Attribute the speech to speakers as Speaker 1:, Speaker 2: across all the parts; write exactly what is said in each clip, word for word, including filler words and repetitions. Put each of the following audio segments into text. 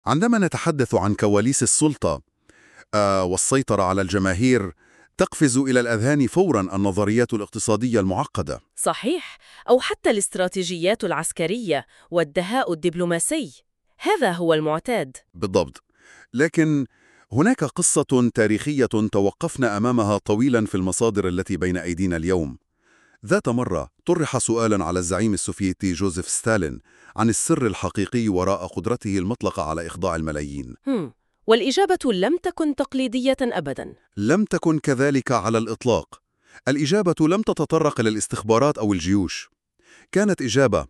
Speaker 1: عندما نتحدث عن كواليس السلطة آه، والسيطرة على الجماهير، تقفز إلى الأذهان فوراً النظريات الاقتصادية المعقدة.
Speaker 2: صحيح، أو حتى الاستراتيجيات العسكرية والدهاء الدبلوماسي. هذا هو المعتاد.
Speaker 1: بالضبط. لكن هناك قصة تاريخية توقفنا أمامها طويلاً في المصادر التي بين أيدينا اليوم. ذات مرة طرح سؤالاً على الزعيم السوفيتي جوزيف ستالين عن السر الحقيقي وراء قدرته المطلقة على إخضاع الملايين.
Speaker 2: هم. والإجابة لم تكن تقليدية أبداً.
Speaker 1: لم تكن كذلك على الإطلاق. الإجابة لم تتطرق إلى الاستخبارات أو الجيوش. كانت إجابة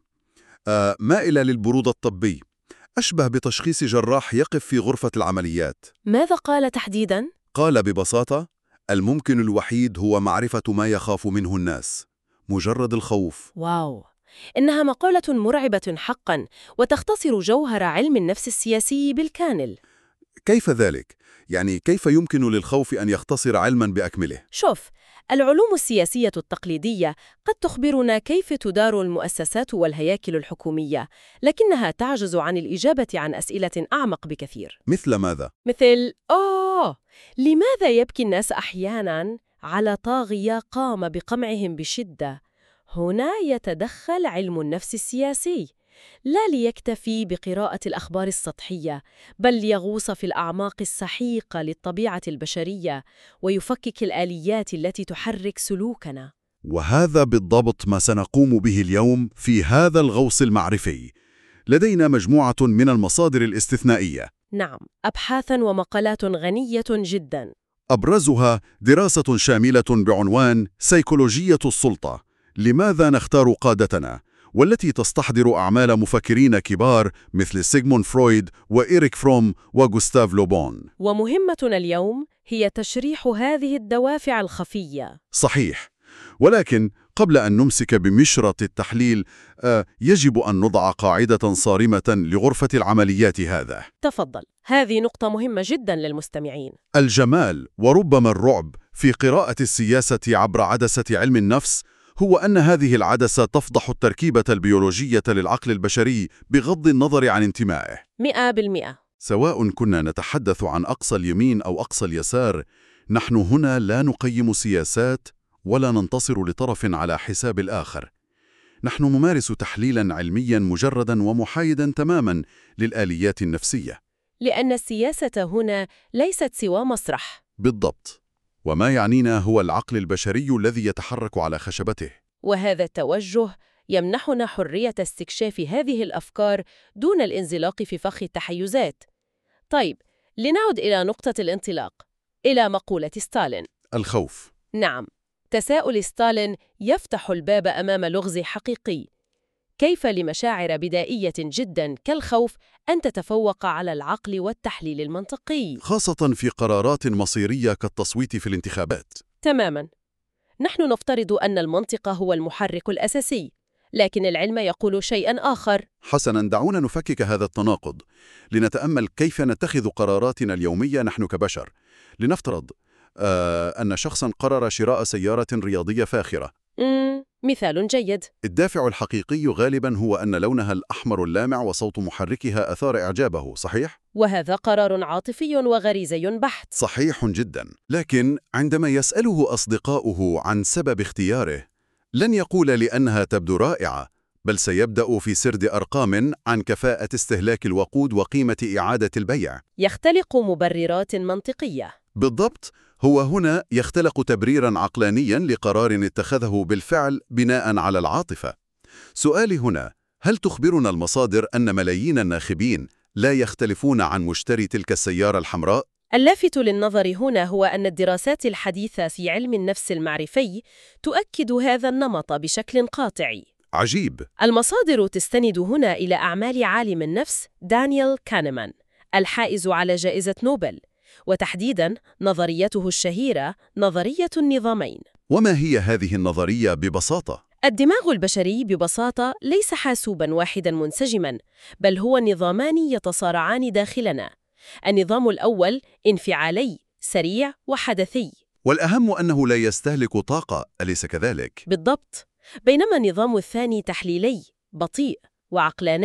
Speaker 1: آه مائلة للبرود الطبي، أشبه بتشخيص جراح يقف في غرفة العمليات.
Speaker 2: ماذا قال تحديداً؟
Speaker 1: قال ببساطة: الممكن الوحيد هو معرفة ما يخاف منه الناس، مجرد الخوف.
Speaker 2: واو، إنها مقولة مرعبة حقاً، وتختصر جوهر علم النفس السياسي بالكامل.
Speaker 1: كيف ذلك؟ يعني كيف يمكن للخوف أن يختصر علماً بأكمله؟
Speaker 2: شوف، العلوم السياسية التقليدية قد تخبرنا كيف تدار المؤسسات والهياكل الحكومية، لكنها تعجز عن الإجابة عن أسئلة أعمق بكثير.
Speaker 1: مثل ماذا؟
Speaker 2: مثل آه لماذا يبكي الناس أحياناً على طاغية قام بقمعهم بشدة؟ هنا يتدخل علم النفس السياسي، لا ليكتفي بقراءة الأخبار السطحية، بل ليغوص في الأعماق السحيقة للطبيعة البشرية ويفكك الآليات التي تحرك سلوكنا.
Speaker 1: وهذا بالضبط ما سنقوم به اليوم في هذا الغوص المعرفي. لدينا مجموعة من المصادر الاستثنائية.
Speaker 2: نعم، أبحاثاً ومقالات غنية جداً.
Speaker 1: أبرزها دراسة شاملة بعنوان سيكولوجية السلطة، لماذا نختار قادتنا، والتي تستحضر أعمال مفكرين كبار مثل سيغموند فرويد وإيريك فروم وغوستاف لوبون.
Speaker 2: ومهمتنا اليوم هي تشريح هذه الدوافع الخفية.
Speaker 1: صحيح. ولكن قبل أن نمسك بمشرط التحليل آه يجب أن نضع قاعدة صارمة لغرفة العمليات. هذا
Speaker 2: تفضل، هذه نقطة مهمة جداً للمستمعين.
Speaker 1: الجمال وربما الرعب في قراءة السياسة عبر عدسة علم النفس هو أن هذه العدسة تفضح التركيبة البيولوجية للعقل البشري بغض النظر عن انتمائه.
Speaker 2: مئة بالمئة.
Speaker 1: سواء كنا نتحدث عن أقصى اليمين أو أقصى اليسار، نحن هنا لا نقيم سياسات ولا ننتصر لطرف على حساب الآخر. نحن نمارس تحليلاً علمياً مجرداً ومحايداً تماماً للآليات النفسية.
Speaker 2: لأن السياسة هنا ليست سوى مسرح.
Speaker 1: بالضبط. وما يعنينا هو العقل البشري الذي يتحرك على خشبته.
Speaker 2: وهذا التوجه يمنحنا حرية استكشاف هذه الأفكار دون الانزلاق في فخ التحيزات. طيب، لنعد إلى نقطة الانطلاق، إلى مقولة ستالين.
Speaker 1: الخوف.
Speaker 2: نعم، تساؤل ستالين يفتح الباب أمام لغز حقيقي. كيف لمشاعر بدائية جداً كالخوف أن تتفوق على العقل والتحليل المنطقي؟
Speaker 1: خاصة في قرارات مصيرية كالتصويت في الانتخابات.
Speaker 2: تماماً. نحن نفترض أن المنطق هو المحرك الأساسي، لكن العلم يقول شيئاً آخر.
Speaker 1: حسناً، دعونا نفكك هذا التناقض لنتأمل كيف نتخذ قراراتنا اليومية نحن كبشر. لنفترض آه أن شخصاً قرر شراء سيارة رياضية فاخرة.
Speaker 2: مم، مثال جيد.
Speaker 1: الدافع الحقيقي غالباً هو أن لونها الأحمر اللامع وصوت محركها أثار إعجابه، صحيح؟
Speaker 2: وهذا قرار عاطفي وغريزي بحت.
Speaker 1: صحيح جداً. لكن عندما يسأله أصدقاؤه عن سبب اختياره، لن يقول لأنها تبدو رائعة، بل سيبدأ في سرد أرقام عن كفاءة استهلاك الوقود وقيمة إعادة البيع.
Speaker 2: يختلق مبررات منطقية.
Speaker 1: بالضبط. هو هنا يختلق تبريراً عقلانياً لقرار اتخذه بالفعل بناءً على العاطفة. سؤالي هنا: هل تخبرنا المصادر أن ملايين الناخبين لا يختلفون عن مشتري تلك السيارة الحمراء؟
Speaker 2: اللافت للنظر هنا هو أن الدراسات الحديثة في علم النفس المعرفي تؤكد هذا النمط بشكل قاطع.
Speaker 1: عجيب.
Speaker 2: المصادر تستند هنا إلى أعمال عالم النفس دانيال كانمان الحائز على جائزة نوبل، وتحديداً نظريته الشهيرة نظرية النظامين.
Speaker 1: وما هي هذه النظرية ببساطة؟
Speaker 2: الدماغ البشري ببساطة ليس حاسوباً واحداً منسجماً، بل هو نظامان يتصارعان داخلنا. النظام الأول انفعالي، سريع وحدثي.
Speaker 1: والأهم أنه لا يستهلك طاقة، أليس كذلك؟
Speaker 2: بالضبط. بينما النظام الثاني تحليلي، بطيء وعقلاني.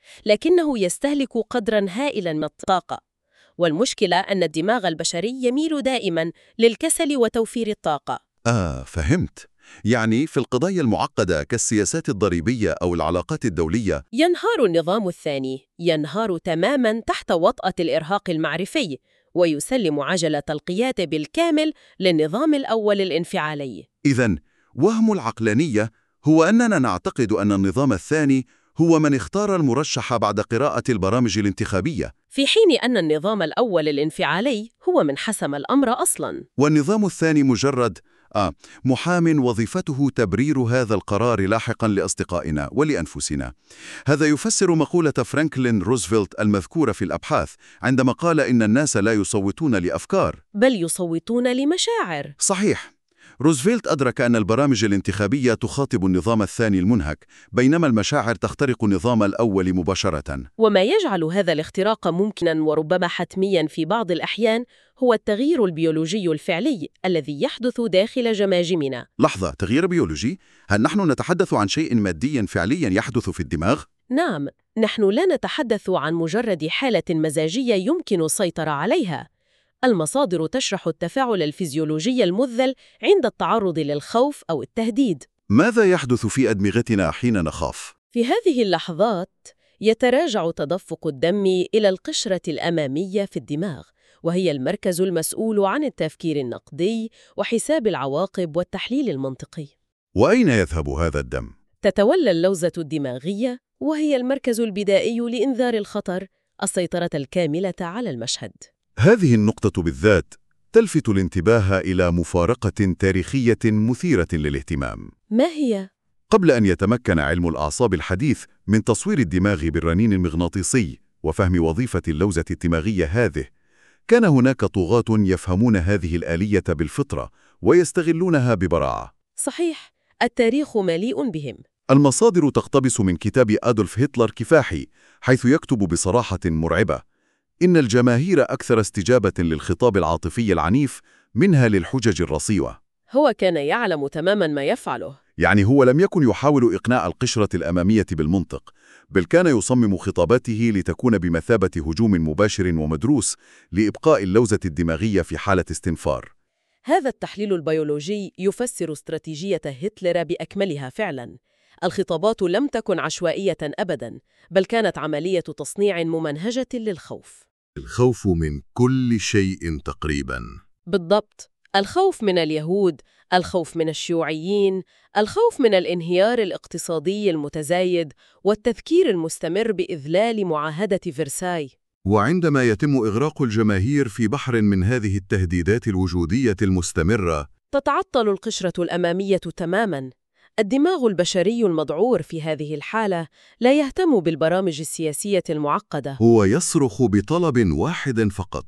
Speaker 2: لكنه يستهلك قدراً هائلاً من الطاقة. والمشكلة أن الدماغ البشري يميل دائماً للكسل وتوفير الطاقة.
Speaker 1: آه، فهمت. يعني في القضايا المعقدة كالسياسات الضريبية أو العلاقات الدولية
Speaker 2: ينهار النظام الثاني، ينهار تماماً تحت وطأة الإرهاق المعرفي، ويسلم عجلة القيادة بالكامل للنظام الأول الانفعالي.
Speaker 1: إذن وهم العقلانية هو أننا نعتقد أن النظام الثاني هو من اختار المرشح بعد قراءة البرامج الانتخابية،
Speaker 2: في حين أن النظام الأول الانفعالي هو من حسم الأمر أصلاً.
Speaker 1: والنظام الثاني مجرد آه محام وظيفته تبرير هذا القرار لاحقا لأصدقائنا ولأنفسنا. هذا يفسر مقولة فرانكلين روزفلت المذكورة في الأبحاث عندما قال إن الناس لا يصوتون لأفكار
Speaker 2: بل يصوتون لمشاعر.
Speaker 1: صحيح. روزفلت أدرك أن البرامج الانتخابية تخاطب النظام الثاني المنهك، بينما المشاعر تخترق النظام الأول مباشرة.
Speaker 2: وما يجعل هذا الاختراق ممكناً وربما حتمياً في بعض الأحيان هو التغيير البيولوجي الفعلي الذي يحدث داخل جماجمنا.
Speaker 1: لحظة، تغيير بيولوجي؟ هل نحن نتحدث عن شيء مادي فعليا يحدث في الدماغ؟
Speaker 2: نعم، نحن لا نتحدث عن مجرد حالة مزاجية يمكن السيطرة عليها. المصادر تشرح التفاعل الفيزيولوجي المذل عند التعرض للخوف أو التهديد.
Speaker 1: ماذا يحدث في أدمغتنا حين نخاف؟
Speaker 2: في هذه اللحظات يتراجع تدفق الدم إلى القشرة الأمامية في الدماغ، وهي المركز المسؤول عن التفكير النقدي وحساب العواقب والتحليل المنطقي.
Speaker 1: وأين يذهب هذا الدم؟
Speaker 2: تتولى اللوزة الدماغية، وهي المركز البدائي لإنذار الخطر، السيطرة الكاملة على المشهد.
Speaker 1: هذه النقطة بالذات تلفت الانتباه إلى مفارقة تاريخية مثيرة للاهتمام.
Speaker 2: ما هي؟
Speaker 1: قبل أن يتمكن علم الأعصاب الحديث من تصوير الدماغ بالرنين المغناطيسي وفهم وظيفة اللوزة الدماغية هذه، كان هناك طغاة يفهمون هذه الآلية بالفطرة ويستغلونها ببراعة.
Speaker 2: صحيح، التاريخ مليء بهم.
Speaker 1: المصادر تقتبس من كتاب أدولف هتلر كفاحي، حيث يكتب بصراحة مرعبة: إن الجماهير أكثر استجابة للخطاب العاطفي العنيف منها للحجج الرصيوة.
Speaker 2: هو كان يعلم تماماً ما يفعله.
Speaker 1: يعني هو لم يكن يحاول إقناع القشرة الأمامية بالمنطق، بل كان يصمم خطاباته لتكون بمثابة هجوم مباشر ومدروس لإبقاء اللوزة الدماغية في حالة استنفار.
Speaker 2: هذا التحليل البيولوجي يفسر استراتيجية هتلر بأكملها فعلاً. الخطابات لم تكن عشوائية أبداً، بل كانت عملية تصنيع ممنهجة للخوف.
Speaker 1: الخوف من كل شيء تقريباً.
Speaker 2: بالضبط، الخوف من اليهود، الخوف من الشيوعيين، الخوف من الانهيار الاقتصادي المتزايد، والتذكير المستمر بإذلال معاهدة فرساي.
Speaker 1: وعندما يتم إغراق الجماهير في بحر من هذه التهديدات الوجودية المستمرة،
Speaker 2: تتعطل القشرة الأمامية تماماً. الدماغ البشري المذعور في هذه الحالة لا يهتم بالبرامج السياسية المعقدة.
Speaker 1: هو يصرخ بطلب واحد فقط: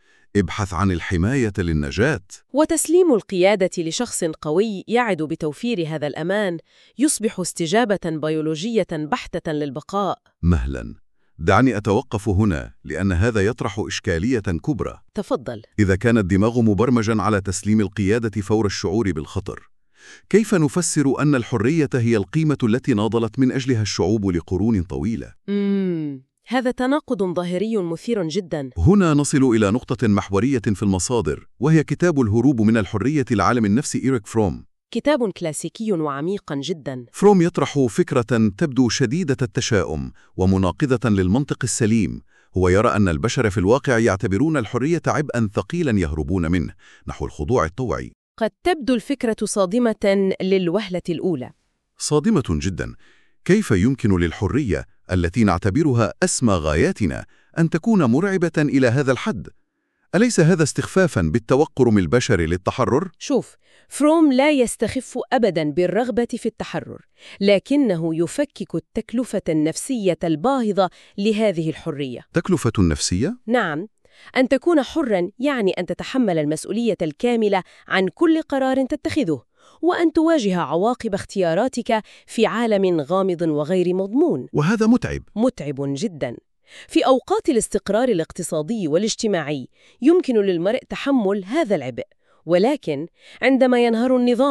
Speaker 1: ابحث عن الحماية للنجاة.
Speaker 2: وتسليم القيادة لشخص قوي يعد بتوفير هذا الأمان يصبح استجابة بيولوجية بحتة للبقاء.
Speaker 1: مهلاً، دعني أتوقف هنا لأن هذا يطرح إشكالية كبرى.
Speaker 2: تفضل.
Speaker 1: إذا كان الدماغ مبرمجاً على تسليم القيادة فور الشعور بالخطر، كيف نفسر أن الحرية هي القيمة التي ناضلت من أجلها الشعوب لقرون طويلة؟
Speaker 2: مم. هذا تناقض ظاهري مثير جدا.
Speaker 1: هنا نصل إلى نقطة محورية في المصادر، وهي كتاب الهروب من الحرية لعالم النفس إيريك فروم.
Speaker 2: كتاب كلاسيكي وعميق جدا.
Speaker 1: فروم يطرح فكرة تبدو شديدة التشاؤم ومناقضة للمنطق السليم. هو يرى أن البشر في الواقع يعتبرون الحرية عبئاً ثقيلاً يهربون منه نحو الخضوع الطوعي.
Speaker 2: قد تبدو الفكرة صادمة للوهلة الأولى.
Speaker 1: صادمة جداً. كيف يمكن للحرية التي نعتبرها أسمى غاياتنا أن تكون مرعبة إلى هذا الحد؟ أليس هذا استخفافاً بالتوقر من البشر للتحرر؟
Speaker 2: شوف، فروم لا يستخف أبداً بالرغبة في التحرر، لكنه يفكك التكلفة النفسية الباهظة لهذه الحرية.
Speaker 1: تكلفة نفسية؟
Speaker 2: نعم، أن تكون حراً يعني أن تتحمل المسؤولية الكاملة عن كل قرار تتخذه، وأن تواجه عواقب اختياراتك في عالم غامض وغير مضمون.
Speaker 1: وهذا متعب.
Speaker 2: متعب جداً. في أوقات الاستقرار الاقتصادي والاجتماعي يمكن للمرء تحمل هذا العبء، ولكن عندما ينهار النظام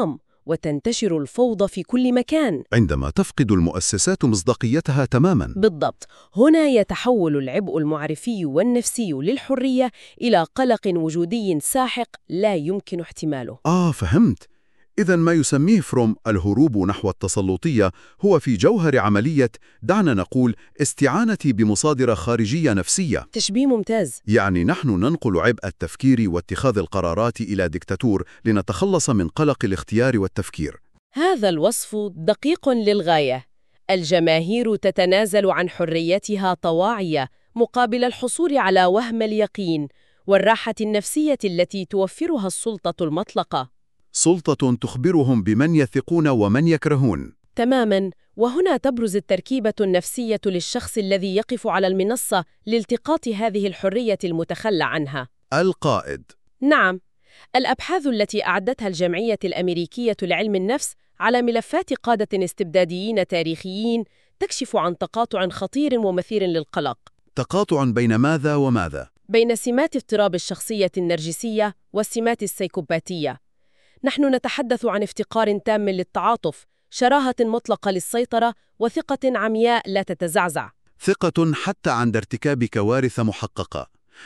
Speaker 2: وتنتشر الفوضى في كل مكان.
Speaker 1: عندما تفقد المؤسسات مصداقيتها تماماً.
Speaker 2: بالضبط، هنا يتحول العبء المعرفي والنفسي للحرية إلى قلق وجودي ساحق لا يمكن احتماله.
Speaker 1: آه فهمت. إذن ما يسميه فروم الهروب نحو التسلطية هو في جوهر عملية، دعنا نقول، استعانتي بمصادر خارجية نفسية.
Speaker 2: تشبيه ممتاز.
Speaker 1: يعني نحن ننقل عبء التفكير واتخاذ القرارات إلى ديكتاتور لنتخلص من قلق الاختيار والتفكير.
Speaker 2: هذا الوصف دقيق للغاية. الجماهير تتنازل عن حريتها طواعية مقابل الحصول على وهم اليقين والراحة النفسية التي توفرها السلطة المطلقة.
Speaker 1: سلطة تخبرهم بمن يثقون ومن يكرهون.
Speaker 2: تماماً، وهنا تبرز التركيبة النفسية للشخص الذي يقف على المنصة لالتقاط هذه الحرية المتخلى عنها.
Speaker 1: القائد.
Speaker 2: نعم، الأبحاث التي أعدتها الجمعية الأمريكية لعلم النفس على ملفات قادة استبداديين تاريخيين تكشف عن تقاطع خطير ومثير للقلق.
Speaker 1: تقاطع بين ماذا وماذا؟
Speaker 2: بين سمات اضطراب الشخصية النرجسية والسمات السيكوباتية. نحن نتحدث عن افتقار تام للتعاطف، شراهة مطلقة للسيطرة، وثقة عمياء لا تتزعزع.
Speaker 1: ثقة حتى عند ارتكاب كوارث محققة.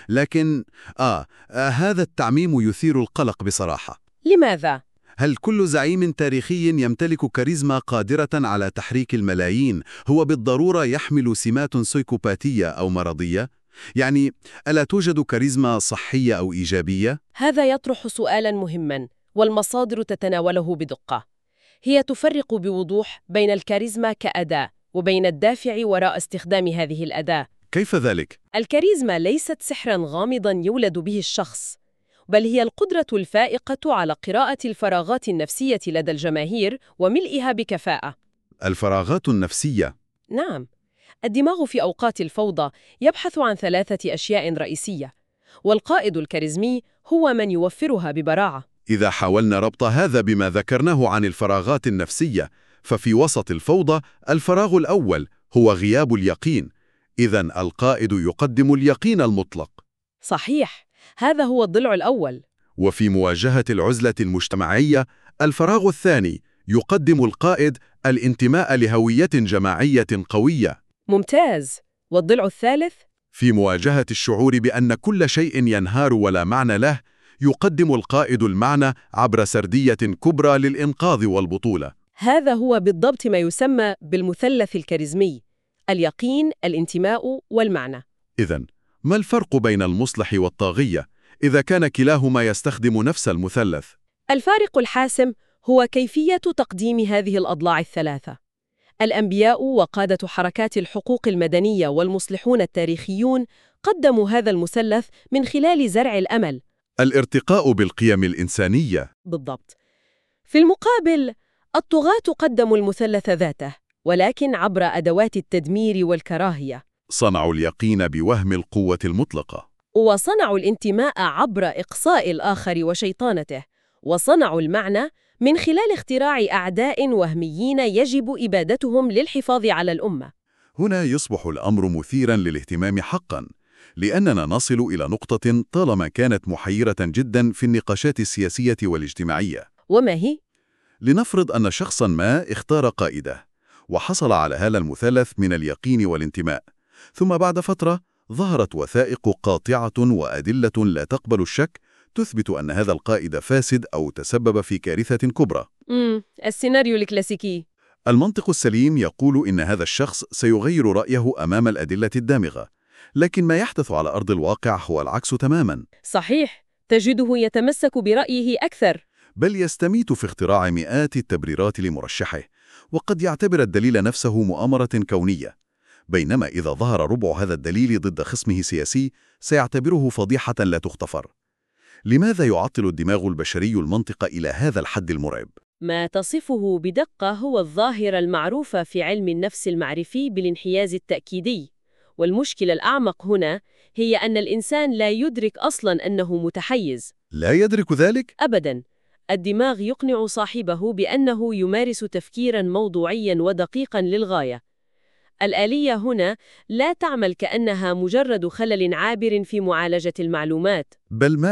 Speaker 1: لكن آه, آه هذا التعميم يثير القلق بصراحة.
Speaker 2: لماذا؟
Speaker 1: هل كل زعيم تاريخي يمتلك كاريزما قادرة على تحريك الملايين هو بالضرورة يحمل سمات سيكوباتية أو مرضية؟ يعني ألا توجد كاريزما صحية أو إيجابية؟
Speaker 2: هذا يطرح سؤالاً مهماً، والمصادر تتناوله بدقة. هي تفرق بوضوح بين الكاريزما كأداة وبين الدافع وراء استخدام هذه الأداة.
Speaker 1: كيف ذلك؟
Speaker 2: الكاريزما ليست سحراً غامضاً يولد به الشخص، بل هي القدرة الفائقة على قراءة الفراغات النفسية لدى الجماهير وملئها بكفاءة.
Speaker 1: الفراغات النفسية؟
Speaker 2: نعم، الدماغ في أوقات الفوضى يبحث عن ثلاثة أشياء رئيسية، والقائد الكاريزمي هو من يوفرها ببراعة.
Speaker 1: إذا حاولنا ربط هذا بما ذكرناه عن الفراغات النفسية، ففي وسط الفوضى الفراغ الأول هو غياب اليقين. إذن القائد يقدم اليقين المطلق.
Speaker 2: صحيح، هذا هو الضلع الأول.
Speaker 1: وفي مواجهة العزلة المجتمعية الفراغ الثاني يقدم القائد الانتماء لهوية جماعية قوية.
Speaker 2: ممتاز. والضلع الثالث؟
Speaker 1: في مواجهة الشعور بأن كل شيء ينهار ولا معنى له يقدم القائد المعنى عبر سردية كبرى للإنقاذ والبطولة.
Speaker 2: هذا هو بالضبط ما يسمى بالمثلث الكاريزمي: اليقين، الانتماء، والمعنى.
Speaker 1: إذن ما الفرق بين المصلح والطاغية إذا كان كلاهما يستخدم نفس المثلث؟
Speaker 2: الفارق الحاسم هو كيفية تقديم هذه الأضلاع الثلاثة. الأنبياء وقادة حركات الحقوق المدنية والمصلحون التاريخيون قدموا هذا المثلث من خلال زرع الأمل،
Speaker 1: الارتقاء بالقيم الإنسانية.
Speaker 2: بالضبط. في المقابل، الطغاة قدموا المثلث ذاته، ولكن عبر أدوات التدمير والكراهية.
Speaker 1: صنعوا اليقين بوهم القوة المطلقة،
Speaker 2: وصنعوا الانتماء عبر إقصاء الآخر وشيطانته، وصنعوا المعنى من خلال اختراع أعداء وهميين يجب إبادتهم للحفاظ على الأمة.
Speaker 1: هنا يصبح الأمر مثيراً للاهتمام حقاً، لأننا نصل إلى نقطة طالما كانت محيرة جداً في النقاشات السياسية والاجتماعية.
Speaker 2: وما هي؟
Speaker 1: لنفرض أن شخصاً ما اختار قائده وحصل على هذا المثلث من اليقين والانتماء، ثم بعد فترة ظهرت وثائق قاطعة وأدلة لا تقبل الشك تثبت أن هذا القائد فاسد أو تسبب في كارثة كبرى.
Speaker 2: امم السيناريو الكلاسيكي.
Speaker 1: المنطق السليم يقول إن هذا الشخص سيغير رأيه أمام الأدلة الدامغة، لكن ما يحدث على أرض الواقع هو العكس تماماً.
Speaker 2: صحيح، تجده يتمسك برأيه أكثر،
Speaker 1: بل يستميت في اختراع مئات التبريرات لمرشحه، وقد يعتبر الدليل نفسه مؤامرة كونية، بينما إذا ظهر ربع هذا الدليل ضد خصمه السياسي سيعتبره فضيحة لا تغتفر. لماذا يعطل الدماغ البشري المنطق إلى هذا الحد المرعب؟
Speaker 2: ما تصفه بدقة هو الظاهرة المعروفة في علم النفس المعرفي بالانحياز التأكيدي، والمشكلة الأعمق هنا هي أن الإنسان لا يدرك أصلاً أنه متحيز.
Speaker 1: لا يدرك ذلك؟
Speaker 2: أبداً. الدماغ يقنع صاحبه بأنه يمارس تفكيراً موضوعياً ودقيقاً للغاية. الآلية هنا لا تعمل كأنها مجرد خلل عابر في معالجة المعلومات.
Speaker 1: بل ماذا؟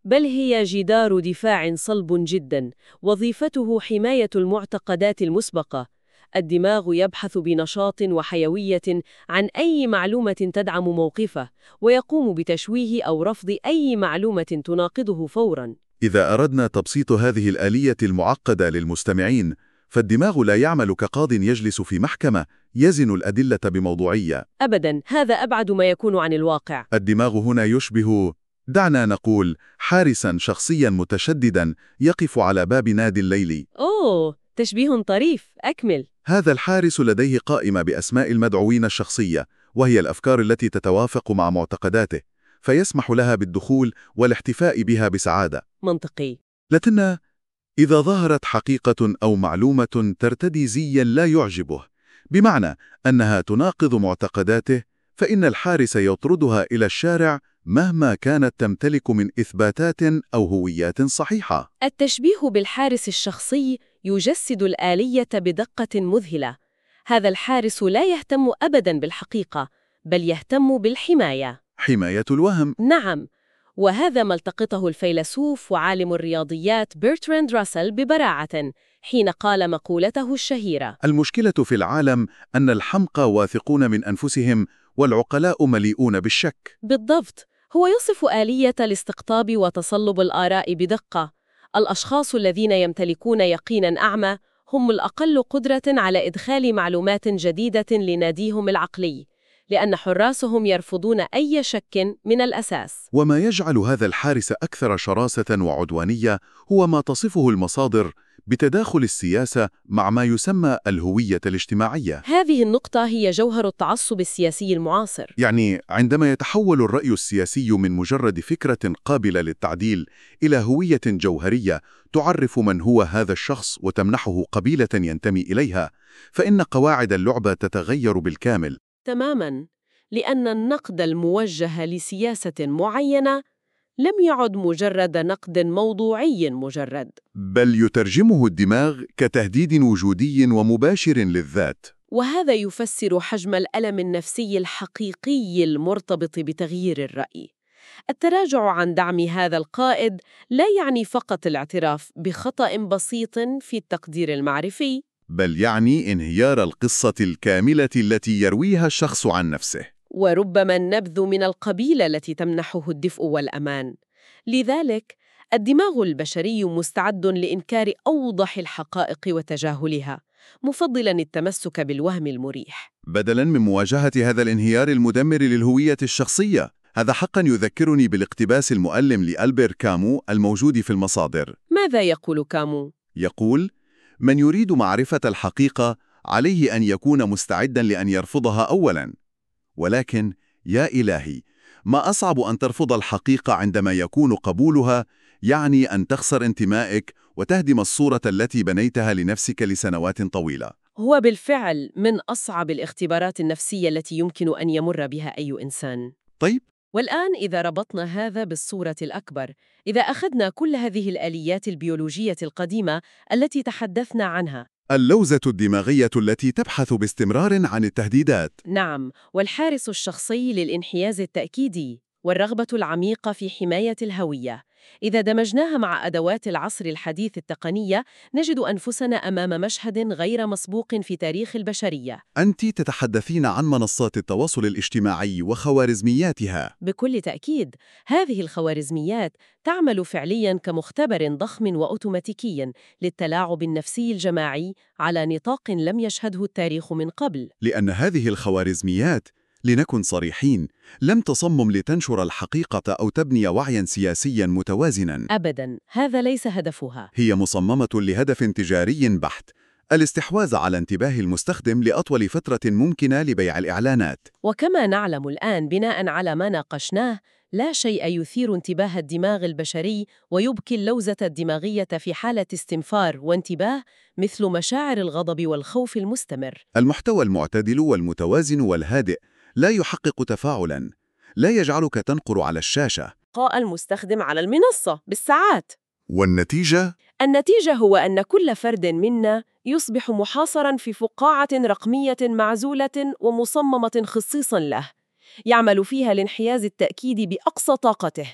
Speaker 2: بل هي جدار دفاع صلب جدا، وظيفته حماية المعتقدات المسبقة. الدماغ يبحث بنشاط وحيوية عن أي معلومة تدعم موقفه، ويقوم بتشويه أو رفض أي معلومة تناقضه فوراً.
Speaker 1: إذا أردنا تبسيط هذه الآلية المعقدة للمستمعين، فالدماغ لا يعمل كقاض يجلس في محكمة يزن الأدلة بموضوعية.
Speaker 2: أبداً، هذا أبعد ما يكون عن الواقع.
Speaker 1: الدماغ هنا يشبه، دعنا نقول، حارساً شخصياً متشدداً يقف على باب نادي الليل.
Speaker 2: أوه، تشبيه طريف، أكمل.
Speaker 1: هذا الحارس لديه قائمة بأسماء المدعوين الشخصية، وهي الأفكار التي تتوافق مع معتقداته، فيسمح لها بالدخول والاحتفاء بها بسعادة.
Speaker 2: منطقي.
Speaker 1: لكن إذا ظهرت حقيقة أو معلومة ترتدي زياً لا يعجبه، بمعنى أنها تناقض معتقداته، فإن الحارس يطردها إلى الشارع مهما كانت تمتلك من إثباتات أو هويات صحيحة.
Speaker 2: التشبيه بالحارس الشخصي يجسد الآلية بدقة مذهلة. هذا الحارس لا يهتم أبداً بالحقيقة، بل يهتم بالحماية.
Speaker 1: حماية الوهم.
Speaker 2: نعم، وهذا ما التقطه الفيلسوف وعالم الرياضيات برتراند راسل ببراعة حين قال مقولته الشهيرة:
Speaker 1: المشكلة في العالم أن الحمقى واثقون من أنفسهم والعقلاء مليئون بالشك.
Speaker 2: بالضبط، هو يصف آلية الاستقطاب وتصلب الآراء بدقة. الأشخاص الذين يمتلكون يقيناً أعمى هم الأقل قدرة على إدخال معلومات جديدة لناديهم العقلي، لأن حراسهم يرفضون أي شك من الأساس.
Speaker 1: وما يجعل هذا الحارس أكثر شراسة وعدوانية هو ما تصفه المصادر بتداخل السياسة مع ما يسمى الهوية الاجتماعية.
Speaker 2: هذه النقطة هي جوهر التعصب السياسي المعاصر.
Speaker 1: يعني عندما يتحول الرأي السياسي من مجرد فكرة قابلة للتعديل إلى هوية جوهرية تعرف من هو هذا الشخص وتمنحه قبيلة ينتمي إليها، فإن قواعد اللعبة تتغير بالكامل.
Speaker 2: تماماً، لأن النقد الموجه لسياسة معينة لم يعد مجرد نقد موضوعي مجرد،
Speaker 1: بل يترجمه الدماغ كتهديد وجودي ومباشر للذات.
Speaker 2: وهذا يفسر حجم الألم النفسي الحقيقي المرتبط بتغيير الرأي. التراجع عن دعم هذا القائد لا يعني فقط الاعتراف بخطأ بسيط في التقدير المعرفي،
Speaker 1: بل يعني انهيار القصة الكاملة التي يرويها الشخص عن نفسه،
Speaker 2: وربما النبذ من القبيلة التي تمنحه الدفء والأمان. لذلك، الدماغ البشري مستعد لإنكار أوضح الحقائق وتجاهلها، مفضلاً التمسك بالوهم المريح.
Speaker 1: بدلاً من مواجهة هذا الانهيار المدمر للهوية الشخصية. هذا حقاً يذكرني بالاقتباس المؤلم لألبير كامو الموجود في المصادر.
Speaker 2: ماذا يقول كامو؟
Speaker 1: يقول: من يريد معرفة الحقيقة عليه أن يكون مستعداً لأن يرفضها أولاً. ولكن يا إلهي، ما أصعب أن ترفض الحقيقة عندما يكون قبولها يعني أن تخسر انتمائك وتهدم الصورة التي بنيتها لنفسك لسنوات طويلة.
Speaker 2: هو بالفعل من أصعب الاختبارات النفسية التي يمكن أن يمر بها أي إنسان.
Speaker 1: طيب،
Speaker 2: والآن إذا ربطنا هذا بالصورة الأكبر، إذا أخذنا كل هذه الآليات البيولوجية القديمة التي تحدثنا عنها،
Speaker 1: اللوزة الدماغية التي تبحث باستمرار عن التهديدات.
Speaker 2: نعم، والحارس الشخصي للانحياز التأكيدي، والرغبة العميقة في حماية الهوية، إذا دمجناها مع أدوات العصر الحديث التقنية، نجد أنفسنا أمام مشهد غير مسبوق في تاريخ البشرية.
Speaker 1: أنت تتحدثين عن منصات التواصل الاجتماعي وخوارزمياتها.
Speaker 2: بكل تأكيد، هذه الخوارزميات تعمل فعلياً كمختبر ضخم وأوتوماتيكي للتلاعب النفسي الجماعي على نطاق لم يشهده التاريخ من قبل.
Speaker 1: لأن هذه الخوارزميات، لنكن صريحين، لم تصمم لتنشر الحقيقة أو تبني وعياً سياسياً متوازناً.
Speaker 2: أبداً، هذا ليس هدفها.
Speaker 1: هي مصممة لهدف تجاري بحت: الاستحواذ على انتباه المستخدم لأطول فترة ممكنة لبيع الإعلانات.
Speaker 2: وكما نعلم الآن بناء على ما ناقشناه، لا شيء يثير انتباه الدماغ البشري ويبكي اللوزة الدماغية في حالة استنفار وانتباه مثل مشاعر الغضب والخوف المستمر.
Speaker 1: المحتوى المعتدل والمتوازن والهادئ لا يحقق تفاعلاً، لا يجعلك تنقر على الشاشة.
Speaker 2: بقاء المستخدم على المنصة بالساعات.
Speaker 1: والنتيجة؟
Speaker 2: النتيجة هو أن كل فرد منا يصبح محاصراً في فقاعة رقمية معزولة ومصممة خصيصاً له، يعمل فيها الانحياز التأكيدي بأقصى طاقته.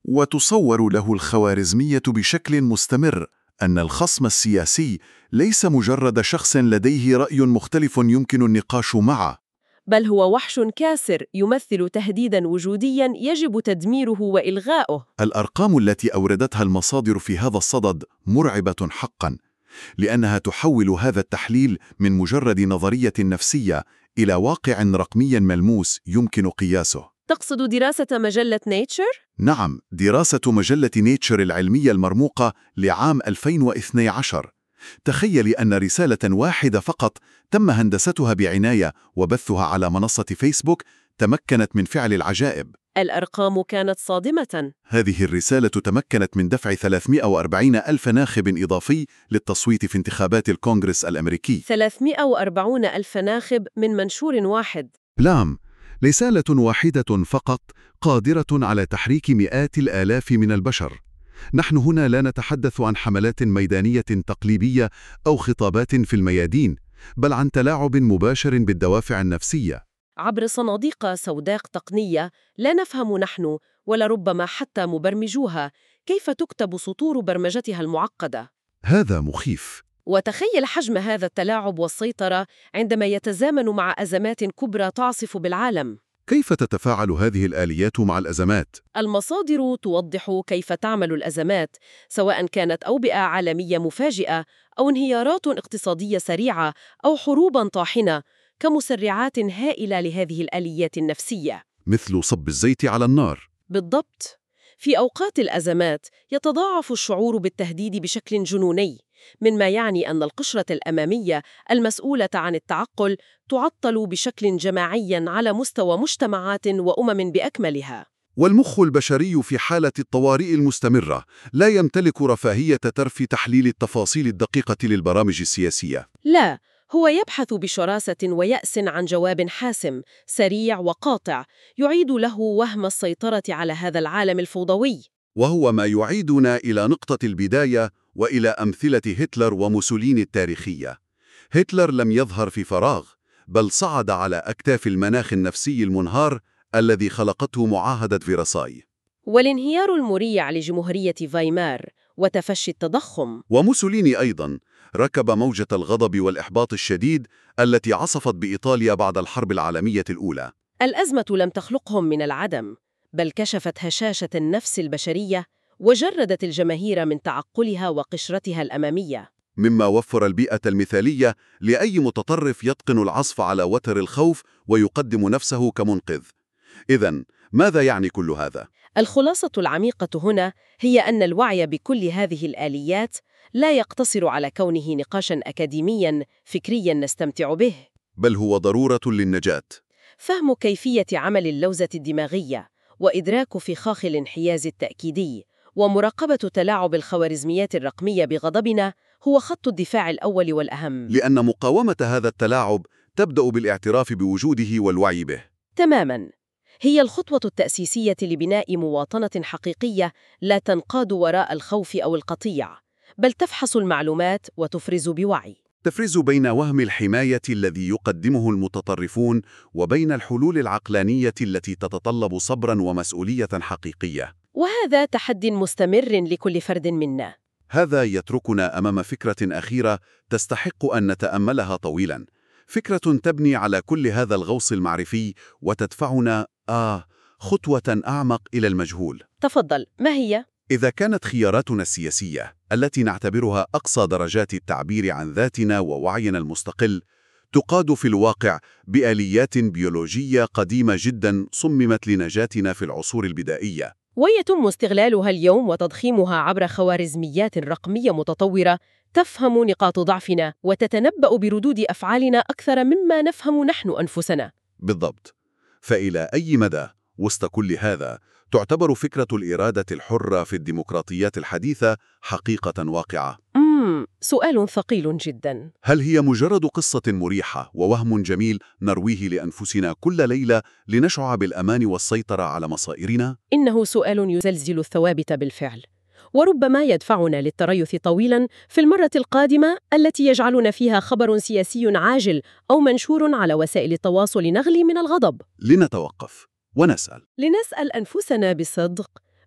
Speaker 3: وتصور له الخوارزمية بشكل مستمر أن الخصم السياسي ليس مجرد شخص لديه رأي مختلف يمكن النقاش معه،
Speaker 2: بل هو وحش كاسر يمثل تهديداً وجودياً يجب تدميره وإلغاؤه.
Speaker 3: الأرقام التي أوردتها المصادر في هذا الصدد مرعبة حقاً، لأنها تحول هذا التحليل من مجرد نظرية نفسية إلى واقع رقمي ملموس يمكن قياسه.
Speaker 2: تقصد دراسة مجلة نيتشر؟
Speaker 3: نعم، دراسة مجلة نيتشر العلمية المرموقة لعام ألفين واثني عشر. تخيلي أن رسالة واحدة فقط تم هندستها بعناية وبثها على منصة فيسبوك تمكنت من فعل العجائب.
Speaker 2: الأرقام كانت صادمة.
Speaker 3: هذه الرسالة تمكنت من دفع ثلاثمائة وأربعين ألف ناخب إضافي للتصويت في انتخابات الكونغرس الأمريكي.
Speaker 2: ثلاثمائة وأربعين ألف ناخب من منشور واحد.
Speaker 1: نعم، رسالة واحدة فقط قادرة على تحريك مئات الآلاف من البشر. نحن هنا لا نتحدث عن حملات ميدانية تقليدية أو خطابات في الميادين، بل عن تلاعب مباشر بالدوافع النفسية.
Speaker 2: عبر صناديق سوداء تقنية لا نفهم نحن ولربما حتى مبرمجوها كيف تكتب سطور برمجتها المعقدة.
Speaker 1: هذا مخيف.
Speaker 2: وتخيل حجم هذا التلاعب والسيطرة عندما يتزامن مع أزمات كبرى تعصف بالعالم.
Speaker 1: كيف تتفاعل هذه الآليات مع الأزمات؟
Speaker 2: المصادر توضح كيف تعمل الأزمات، سواء كانت أوبئة عالمية مفاجئة أو انهيارات اقتصادية سريعة أو حروباً طاحنة، كمسرعات هائلة لهذه الآليات النفسية.
Speaker 1: مثل صب الزيت على النار.
Speaker 2: بالضبط. في أوقات الأزمات يتضاعف الشعور بالتهديد بشكل جنوني، مما يعني أن القشرة الأمامية المسؤولة عن التعقل تعطل بشكل جماعي على مستوى مجتمعات وأمم بأكملها.
Speaker 1: والمخ البشري في حالة الطوارئ المستمرة لا يمتلك رفاهية ترف تحليل التفاصيل الدقيقة للبرامج السياسية.
Speaker 2: لا، هو يبحث بشراسة ويأس عن جواب حاسم، سريع وقاطع، يعيد له وهم السيطرة على هذا العالم الفوضوي.
Speaker 1: وهو ما يعيدنا إلى نقطة البداية وإلى أمثلة هتلر وموسوليني التاريخية. هتلر لم يظهر في فراغ، بل صعد على أكتاف المناخ النفسي المنهار الذي خلقته معاهدة فيرساي.
Speaker 2: والانهيار المريع لجمهورية فايمار وتفشي التضخم.
Speaker 1: وموسوليني أيضاً ركب موجة الغضب والإحباط الشديد التي عصفت بإيطاليا بعد الحرب العالمية الأولى.
Speaker 2: الأزمة لم تخلقهم من العدم، بل كشفت هشاشة النفس البشرية وجردت الجماهير من تعقلها وقشرتها الأمامية،
Speaker 1: مما وفر البيئة المثالية لأي متطرف يتقن العصف على وتر الخوف ويقدم نفسه كمنقذ. إذن، ماذا يعني كل هذا؟
Speaker 2: الخلاصة العميقة هنا هي أن الوعي بكل هذه الآليات لا يقتصر على كونه نقاشاً أكاديمياً فكرياً نستمتع به،
Speaker 1: بل هو ضرورة للنجاة.
Speaker 2: فهم كيفية عمل اللوزة الدماغية وإدراك فخاخ الانحياز التأكيدي ومراقبة تلاعب الخوارزميات الرقمية بغضبنا هو خط الدفاع الأول والأهم.
Speaker 1: لأن مقاومة هذا التلاعب تبدأ بالاعتراف بوجوده والوعي به.
Speaker 2: تماماً. هي الخطوة التأسيسية لبناء مواطنة حقيقية لا تنقاد وراء الخوف أو القطيع، بل تفحص المعلومات وتفرز بوعي.
Speaker 1: تفرز بين وهم الحماية الذي يقدمه المتطرفون وبين الحلول العقلانية التي تتطلب صبراً ومسؤولية حقيقية.
Speaker 2: وهذا تحدي مستمر لكل فرد منا.
Speaker 1: هذا يتركنا أمام فكرة أخيرة تستحق أن نتأملها طويلاً، فكرة تبني على كل هذا الغوص المعرفي وتدفعنا آه خطوة أعمق إلى المجهول.
Speaker 2: تفضل، ما هي؟
Speaker 1: إذا كانت خياراتنا السياسية التي نعتبرها أقصى درجات التعبير عن ذاتنا ووعينا المستقل تقاد في الواقع بآليات بيولوجية قديمة جداً صممت لنجاتنا في العصور البدائية،
Speaker 2: ويتم استغلالها اليوم وتضخيمها عبر خوارزميات رقمية متطورة تفهم نقاط ضعفنا وتتنبأ بردود أفعالنا أكثر مما نفهم نحن أنفسنا.
Speaker 1: بالضبط. فإلى أي مدى وسط كل هذا تعتبر فكرة الإرادة الحرة في الديمقراطيات الحديثة حقيقة واقعة؟
Speaker 2: امم سؤال ثقيل جدا.
Speaker 1: هل هي مجرد قصة مريحة ووهم جميل نرويه لأنفسنا كل ليلة لنشعر بالأمان والسيطرة على مصائرنا؟
Speaker 2: إنه سؤال يزلزل الثوابت بالفعل، وربما يدفعنا للتريث طويلا في المرة القادمة التي يجعلنا فيها خبر سياسي عاجل أو منشور على وسائل التواصل نغلي من الغضب.
Speaker 1: لنتوقف ونسأل
Speaker 2: لنسأل أنفسنا بصدق: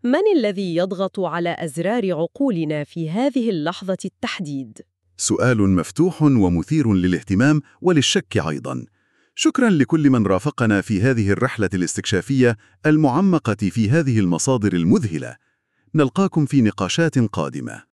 Speaker 2: من الذي يضغط على أزرار عقولنا في هذه اللحظة التحديد؟
Speaker 3: سؤال مفتوح ومثير للاهتمام وللشك أيضاً. شكراً لكل من رافقنا في هذه الرحلة الاستكشافية المعمقة في هذه المصادر المذهلة. نلقاكم في نقاشات قادمة.